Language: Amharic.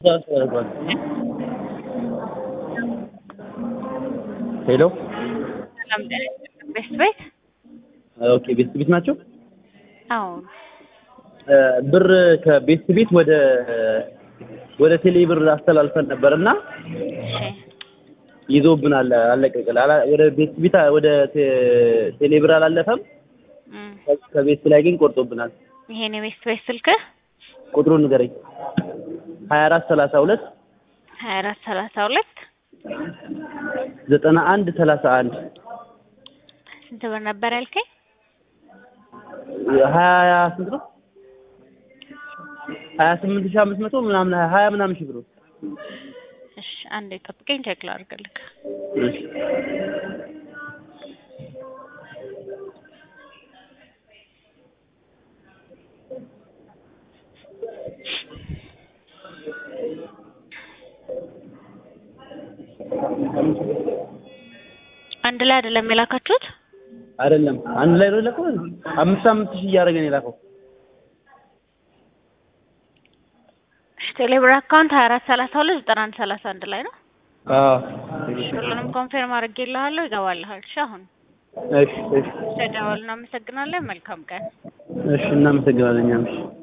ሄሎ ሰላም ጤና ቤስት ቤት ኦኬ ቤስት ቤት ናቸው። አዎ ብር ከቤስት ቤት ወደ ቴሌ ብር አስተላልፈን ነበርና እሺ ይዞብናል አለቀቀል ወደ ቤስት ቤት ወደ ቴሌ ብር አላለፈም። ከቤት ላይ ግን ቆርጦብናል። ይሄን የቤስት ቤት ስልክ ቁጥሩን ንገረኝ። 2432 9131 ስንት ብር ነበር ያልከኝ? 20 ስንት ነው? 28500 ምናምን 20 ምናምን ሺህ ብር። እሺ አንዴ ጠብቀኝ ቼክ ላድርግልህ። እሺ አንድ ላይ አይደለም የላካችሁት? አይደለም አንድ ላይ ነው የላከው። 5 ሺህ እያደረገ ነው የላከው። ቴሌብር አካውንት 24329131 ላይ ነው። አዎ ሁሉንም ኮንፈርም አድርጌልሃለሁ። ይገባልሃል። እሺ አሁን እሺ ተደዋውልና እናመሰግናለን። መልካም ቀን። እሺ እናመሰግናለን። እኛም እሺ